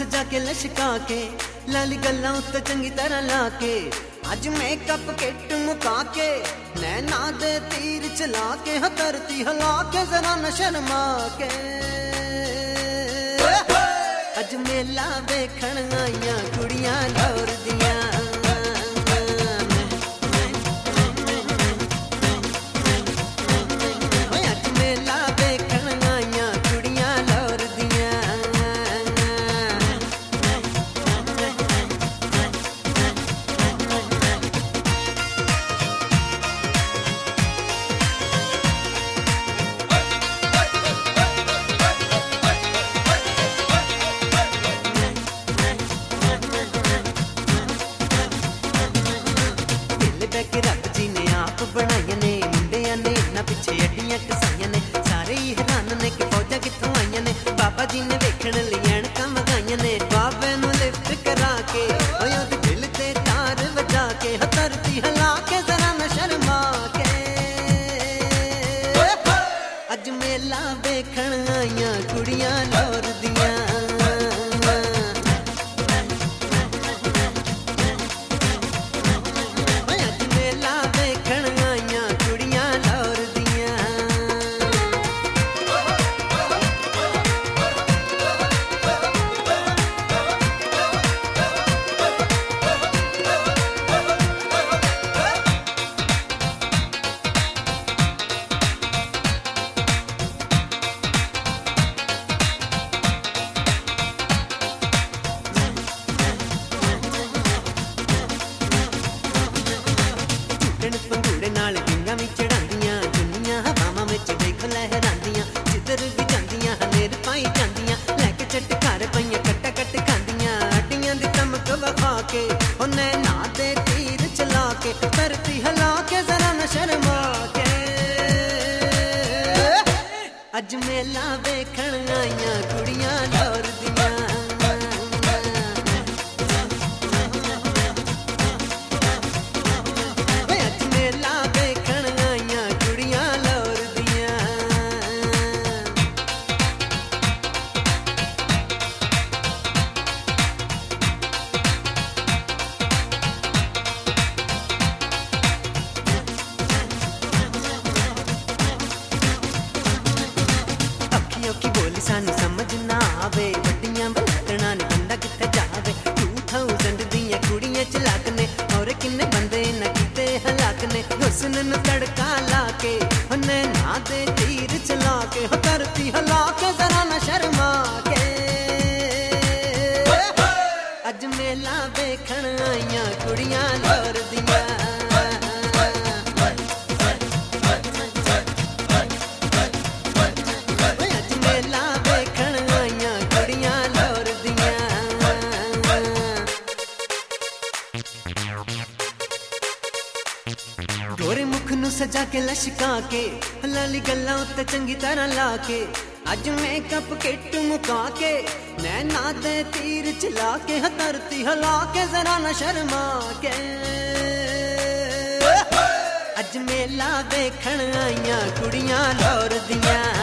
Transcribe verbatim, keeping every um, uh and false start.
सजा के लशका के लाली गल्लां उत्ते चंगी तरह ला के अज मेकअप किट मुका के नैना दे तीर चला के हथरती हला के जरा न शर्मा के अज मेला वेखण आईयां कुड़ियां लौर दियां पिछे अड्डियां कसाइयां ने सारे ही हैरान ने कि फौजा कित्थों आईयां ने बाबा जी ने वेखण लई ऐणकां मंगाईयां ने बाबे नूं लिफ्ट करा के ओए ओदे दिल ते तार वजा के हथरती हला के जरा न शर्मा के अज मेला वेखण आईयां कुड़ियां लौर दियां पंगूड़े नाल गिंगा भी चढ़ांदियां दुनिया हवावां विच देख लहरांदियां जिधर भी जांदियां हनेर पाई जांदियां लैके चटकार पईयां कट्टा कट खांदियां अड्डियां दी चमक वखा के ओ नैना दे तीर चला के धरती हला के जरा न शर्मा के अज मेला वेखण आईयां कुड़ियां लौर दियां की बोली सानू समझ ना आवे वड्डियां बलकणा ने बंदा किथे जावे टू थाउज़ेंड दियां कुड़ियां चलाक ने और किन्ने बंदे न कीते हलाक ने हुस्न नूं तड़का ला के ओ नैना दे तीर चला के हो धरती हला के जरा न शर्मा के अज मेला वेखण आईयां कुड़ियां लौर दियां गोरे मुख नूं सजा के लशका के लाली गल्लां उत्ते चंगी तरह ला के अज मेकअप किट मुका के नैना दे तीर चला के हथरती हला के जरा न शर्मा के अज मेला वेखण आईयां कुड़ियां लौर दियां।